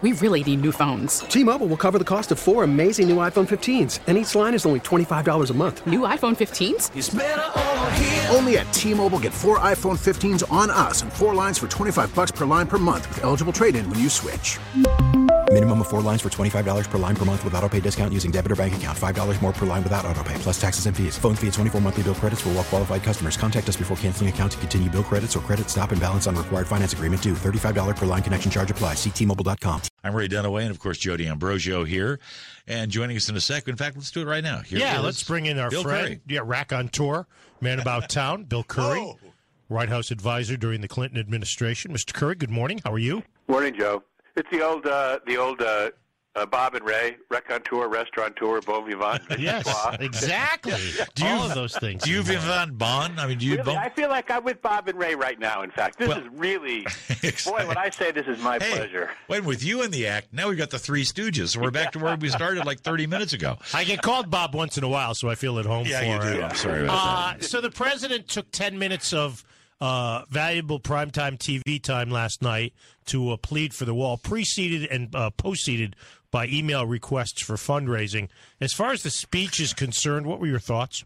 We really need new phones. T-Mobile will cover the cost of 4 amazing new iPhone 15s, and each line is only $25 a month. New iPhone 15s? It's better over here. Only at T-Mobile, get 4 iPhone 15s on us and 4 lines for $25 per line per month with eligible trade-in when you switch. Minimum of 4 lines for $25 per line per month with autopay discount using debit or bank account. $5 more per line without autopay, plus taxes and fees. Phone fee at 24 monthly bill credits for well-qualified customers. Contact us before canceling account to continue bill credits or credit stop and balance on required finance agreement due. $35 per line connection charge applies. See T-Mobile.com. I'm Ray Dunaway, and of course, Jody Ambrosio here. And joining us in a second. In fact, let's do it right now. Let's bring in our Bill friend, Rack on Tour, man about town, Bill Curry, White House advisor during the Clinton administration. Mr. Curry, good morning. How are you? Morning, Joe. It's the old Bob and Ray, Raconteur, Restaurateur, Bon Vivant. Yes, exactly. All of those things. Do you Vivant Bon? I mean, do you? Really, I feel like I'm with Bob and Ray right now. In fact, this is really, boy, when I say this is my pleasure. When with you in the act, now we've got the Three Stooges, so we're back to where we started like 30 minutes ago. I get called Bob once in a while, so I feel at home for you do. it. I'm sorry about that. So the president took 10 minutes of valuable primetime TV time last night to plead for the wall, preceded and post-seeded by email requests for fundraising. As far as the speech is concerned, what were your thoughts?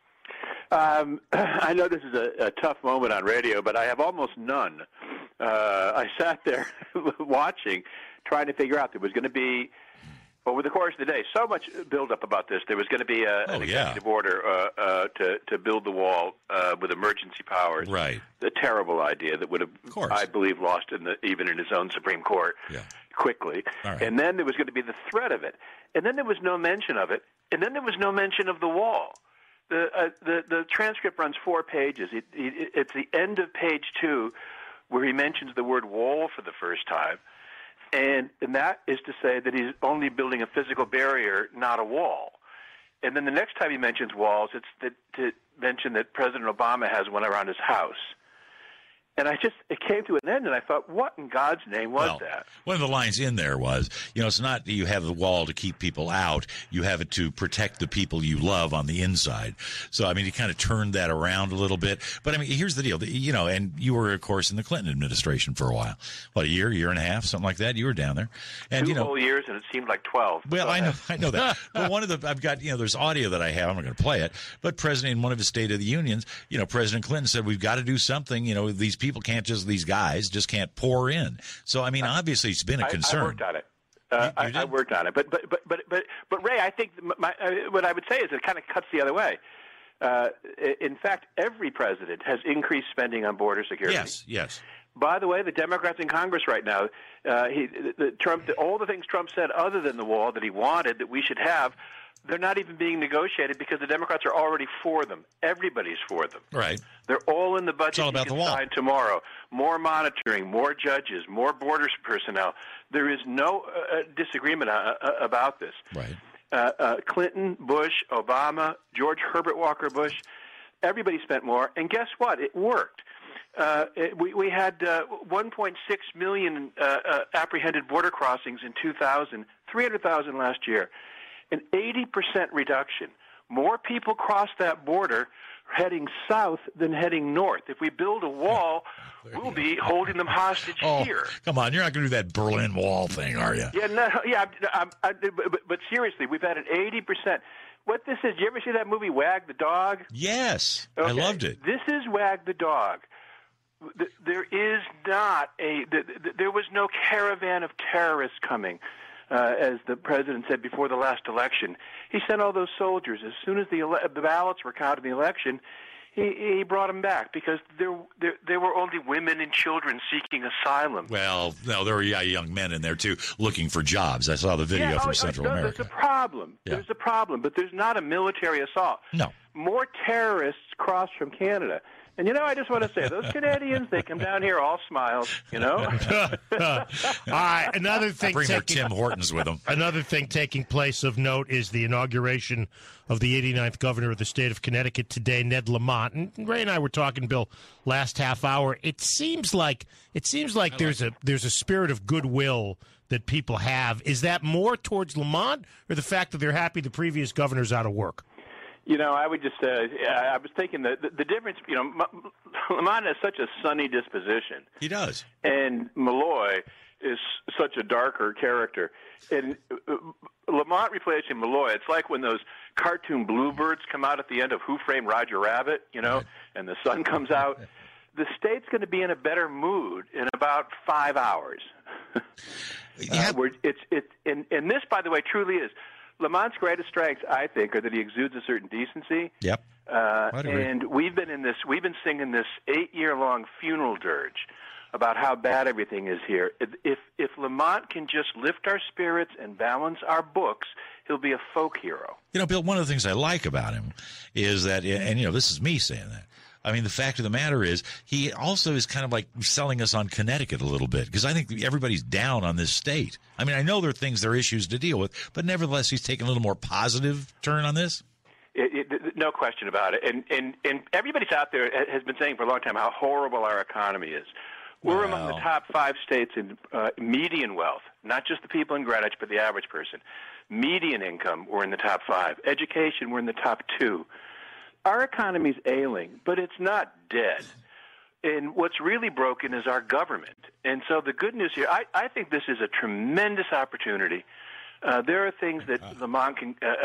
I know this is a tough moment on radio, but I have almost none. I sat there watching, trying to figure out there was going to be, over the course of the day, so much build-up about this. There was going to be an executive order to build the wall with emergency powers. Right. The terrible idea that would have, I believe, lost even in his own Supreme Court quickly. Right. And then there was going to be the threat of it. And then there was no mention of it. And then there was no mention of the wall. The transcript runs 4 pages. It's the end of page 2 where he mentions the word wall for the first time. And that is to say that he's only building a physical barrier, not a wall. And then the next time he mentions walls, it's to mention that President Obama has one around his house. And it came to an end, and I thought, what in God's name was that? One of the lines in there was, it's not that you have the wall to keep people out. You have it to protect the people you love on the inside. So, I mean, he kind of turned that around a little bit. But, I mean, here's the deal. And you were, of course, in the Clinton administration for a while. What, a year and a half, something like that? You were down there. And, 2 whole years, and it seemed like 12. Well, I know that. But I've got, there's audio that I have. I'm not going to play it. But President, in one of his State of the Unions, President Clinton said, we've got to do something. These people these guys just can't pour in. So, I mean, obviously it's been a concern. I worked on it. I worked on it. But Ray, I think what I would say is it kind of cuts the other way. In fact, every president has increased spending on border security. Yes. By the way, the Democrats in Congress right now, all the things Trump said other than the wall that he wanted that we should have, they're not even being negotiated because the Democrats are already for them. Everybody's for them. Right. They're all in the budget. It's all about the wall. Sign tomorrow. More monitoring, more judges, more border personnel. There is no disagreement about this. Right. Clinton, Bush, Obama, George Herbert Walker Bush, everybody spent more. And guess what? It worked. We had 1.6 million apprehended border crossings in 2000, 300,000 last year. An 80% reduction. More people cross that border heading south than heading north. If we build a wall, we'll be holding them hostage here. Come on, you're not going to do that Berlin Wall thing, are you? But seriously, we've had an 80%. What this is, you ever see that movie Wag the Dog? Yes, okay. I loved it. This is Wag the Dog. There is not there was no caravan of terrorists coming. As the president said before the last election, he sent all those soldiers. As soon as the ballots were counted in the election, he brought them back because there were only women and children seeking asylum. Well, no, there were young men in there, too, looking for jobs. I saw the video from Central America. There's a problem. Yeah. There's a problem, but there's not a military assault. No. More terrorists cross from Canada. And, I just want to say, those Canadians, they come down here all smiles, All right, another thing. Bring their Tim Hortons with them. Another thing taking place of note is the inauguration of the 89th governor of the state of Connecticut today, Ned Lamont. And Ray and I were talking, Bill, last half hour. It seems like there's a spirit of goodwill that people have. Is that more towards Lamont or the fact that they're happy the previous governor's out of work? I would just say, I was thinking the difference, Lamont has such a sunny disposition. He does. And Malloy is such a darker character. And Lamont replacing Malloy, it's like when those cartoon bluebirds come out at the end of Who Framed Roger Rabbit, and the sun comes out. The state's going to be in a better mood in about 5 hours. And this, by the way, truly is. Lamont's greatest strengths, I think, are that he exudes a certain decency. Yep. And we've been singing this 8-year-long funeral dirge about how bad everything is here. If Lamont can just lift our spirits and balance our books, he'll be a folk hero. Bill, one of the things I like about him is that, and this is me saying that, I mean, the fact of the matter is he also is kind of like selling us on Connecticut a little bit, because I think everybody's down on this state. I mean, I know there are issues to deal with, but nevertheless, he's taking a little more positive turn on this. No question about it. And everybody's out there has been saying for a long time how horrible our economy is. We're among the top 5 states in median wealth, not just the people in Greenwich, but the average person. Median income, we're in the top 5. Education, we're in the top 2. Our economy's ailing, but it's not dead. And what's really broken is our government. And so the good news here, I think this is a tremendous opportunity. There are things that Lamont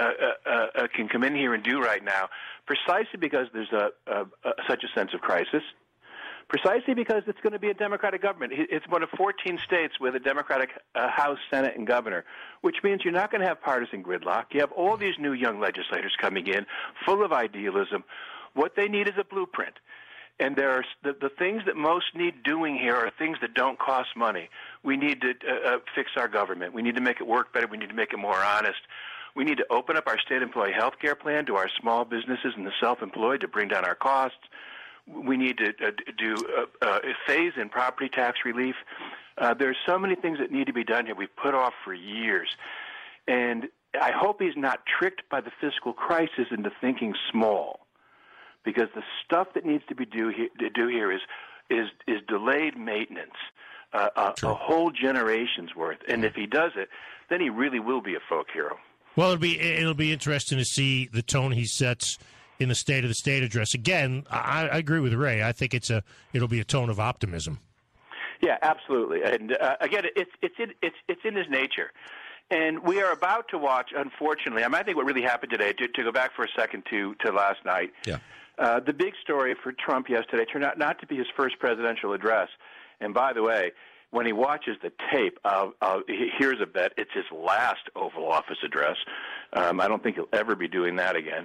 can come in here and do right now, precisely because there's such a sense of crisis, precisely because it's going to be a Democratic government. It's one of 14 states with a Democratic House, Senate, and governor, which means you're not going to have partisan gridlock. You have all these new young legislators coming in, full of idealism. What they need is a blueprint. And there are the things that most need doing here are things that don't cost money. We need to fix our government. We need to make it work better. We need to make it more honest. We need to open up our state employee health care plan to our small businesses and the self-employed to bring down our costs. We need to do phase in property tax relief. There's so many things that need to be done here we've put off for years. And I hope he's not tricked by the fiscal crisis into thinking small, because the stuff that needs to be do here is delayed maintenance, a whole generation's worth. And if he does it, then he really will be a folk hero. Well, it'll be interesting to see the tone he sets in the State of the State address. Again, I agree with Ray. I think it'll be a tone of optimism. Yeah, absolutely. And again, it's in his nature. And we are about to watch, unfortunately, I think what really happened today, to go back for a second to last night, the big story for Trump yesterday turned out not to be his first presidential address. And by the way, when he watches the tape, here's a bet, it's his last Oval Office address. I don't think he'll ever be doing that again.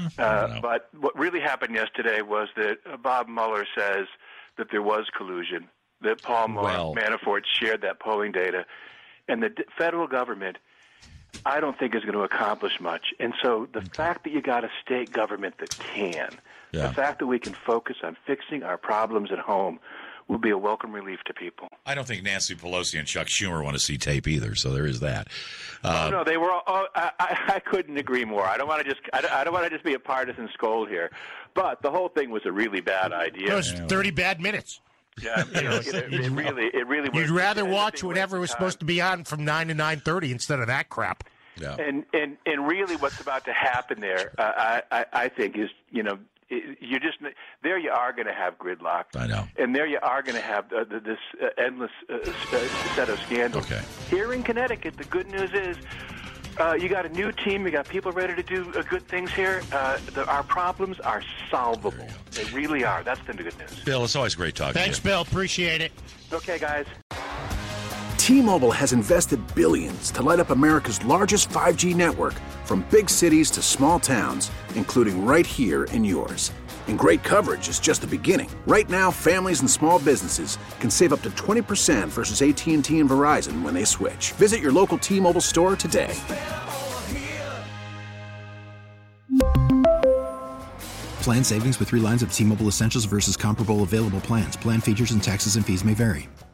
But what really happened yesterday was that Bob Mueller says that there was collusion, that Paul Manafort shared that polling data, and the federal government, I don't think is going to accomplish much. And so the fact that you got a state government that can, the fact that we can focus on fixing our problems at home, will be a welcome relief to people. I don't think Nancy Pelosi and Chuck Schumer want to see tape either, so there is that. No, they were all. I couldn't agree more. I don't want to just be a partisan scold here, but the whole thing was a really bad idea. It was 30 bad minutes. Yeah, it really was. You'd rather watch whatever was supposed to be on from 9 to 9:30 instead of that crap. Yeah. And really, what's about to happen there, I think, is you just there you are going to have gridlock. I know. And there you are going to have this endless set of scandals. Okay. Here in Connecticut, the good news is you got a new team. You got people ready to do good things here. Our problems are solvable. They really are. That's the good news. Bill, it's always great talking to you. Thanks, Bill. Appreciate it. Okay, guys. T-Mobile has invested billions to light up America's largest 5G network, from big cities to small towns, including right here in yours. And great coverage is just the beginning. Right now, families and small businesses can save up to 20% versus AT&T and Verizon when they switch. Visit your local T-Mobile store today. Plan savings with 3 lines of T-Mobile Essentials versus comparable available plans. Plan features and taxes and fees may vary.